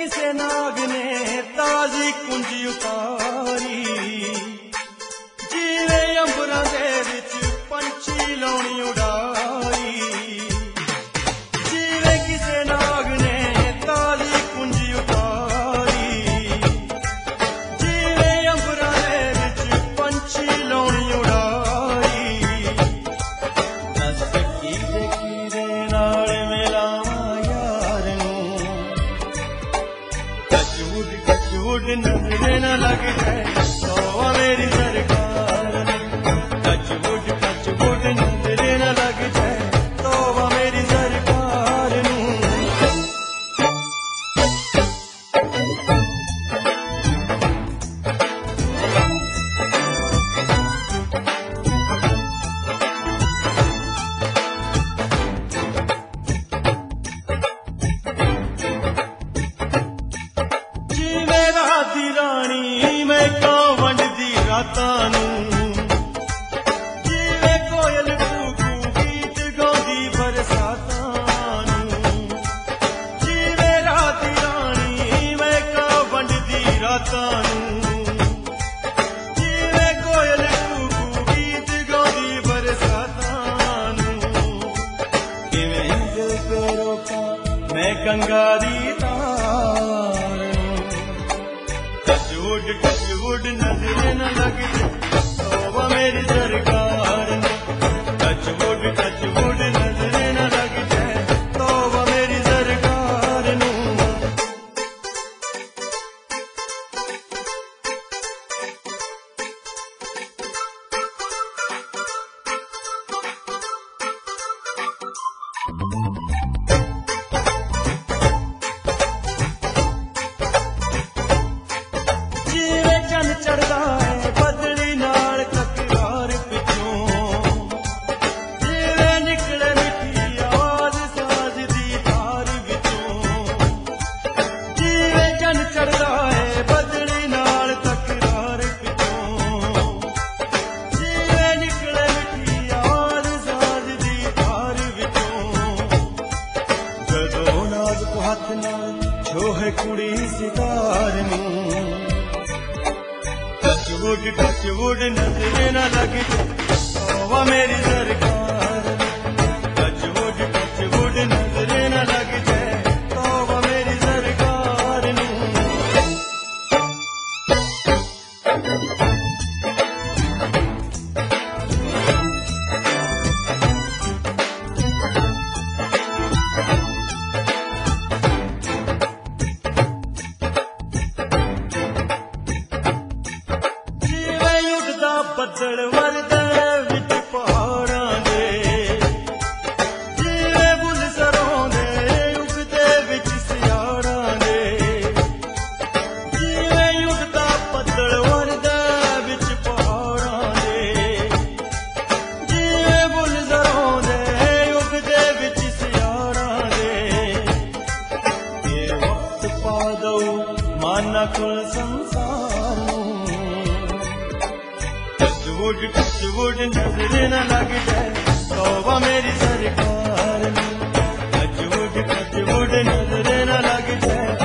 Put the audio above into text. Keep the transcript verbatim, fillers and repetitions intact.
किसे नाग ने ताजी कुंजी उतारी, जीवे अंबरां दे विच पंछी लौणी उड़ाई। जीवे किसे नाग ने ताजी कुंजी उतारी, जीवे अंबरां दे विच पंछी लौणी उड़ाई। दस कीदे कीदे नाल मिलावां यार नूं, टचवुड टचवुड नजरे न लग जाए सौवा मेरी सरकार ने। टचवुड टचवुड नजरे न लग जाए सौवा मेरी सरकार नूं। जिवें रात दी रानी मैं कां वंडदी रातां नूं, जिवें कोयल कूकू गीत गाउंदी बरसातां नूं। जिवें रात दी रानी मैं कां वंडदी रातां नूं, जिवें कोयल कूकू गीत गाउंदी बरसातां नूं। किवें दिल पे रोकां मैं गंगा दी धार नूं। टचवुड टचवुड नजरे न लग जाए सौवा मेरी सरकार ने। टचवुड टचवुड नजरे न लग जाए सौवा मेरी सरकार नूं। जिवें चंद चढ़दा है बदली नाल ककरार पिछों, जिवें निकले मिठी आवाज साज दी धार विचों। जिवें चंद चढ़दा है बदली नाल ककरार पिछों, जिवें निकले मिठी आवाज साज दी धार विचों। जदों नाजुक हथ नाल छोहे कुड़ी सितार नूं। टचवुड टचवुड नजरे न लग जाए सौवा मेरी सरकार ने। टचवुड टचवुड नजरे न लग जाए सौवा मेरी सरकार नूं। जिवें उठदा ਬੱਦਲ ਵਰਦਾ ਵਿੱਚ ਪਹਾੜਾਂ ਦੇ, ਜਿਵੇਂ ਬੁੱਲ ਸਰੋਂ ਦੇ ਉਗਦੇ ਵਿੱਚ ਸਿਆੜਾਂ ਦੇ। ਜਿਵੇਂ ਉੱਡਦਾ ਬੱਦਲ ਵਰਦਾ ਵਿੱਚ ਪਹਾੜਾਂ ਦੇ, ਜਿਵੇਂ ਬੁੱਲ ਸਰੋਂ ਦੇ ਉਗਦੇ ਵਿੱਚ ਸਿਆੜਾਂ ਦੇ। ਇਹ ਵਕਤ ਪਾ ਦਊ ਮਾਨਾ ਕੁਲ ਸੰਸਾਰ ਨੂੰ। टचवुड टचवुड नजरे न लग जाए सौवा मेरी सरकार ने। टचवुड टचवुड नजरे न लग जाए